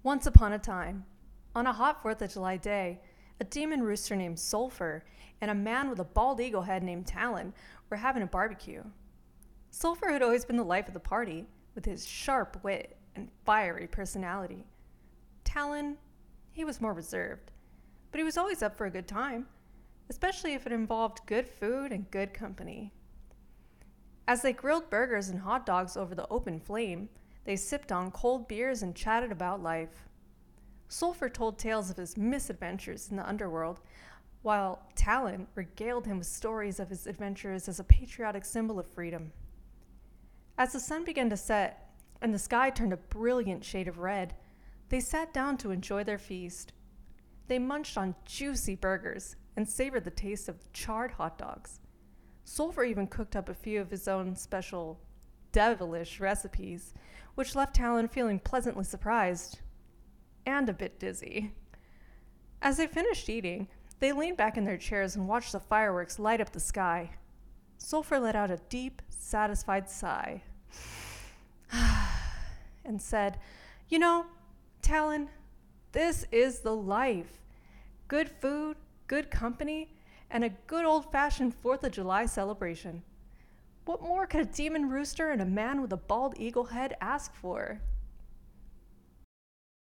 Once upon a time, on a hot 4th of July day, a demon rooster named Sulphur and a man with a bald eagle head named Talon were having a barbecue. Sulphur had always been the life of the party, with his sharp wit and fiery personality. Talon, he was more reserved, but he was always up for a good time, especially if it involved good food and good company. As they grilled burgers and hot dogs over the open flame, they sipped on cold beers and chatted about life. Sulphur told tales of his misadventures in the underworld, while Talon regaled him with stories of his adventures as a patriotic symbol of freedom. As the sun began to set and the sky turned a brilliant shade of red, they sat down to enjoy their feast. They munched on juicy burgers and savored the taste of charred hot dogs. Sulphur even cooked up a few of his own special devilish recipes, which left Talon feeling pleasantly surprised and a bit dizzy. As they finished eating, they leaned back in their chairs and watched the fireworks light up the sky. Sulphur let out a deep, satisfied sigh and said, "You know, Talon, this is the life. Good food, good company, and a good old-fashioned 4th of July celebration. What more could a demon rooster and a man with a bald eagle head ask for?"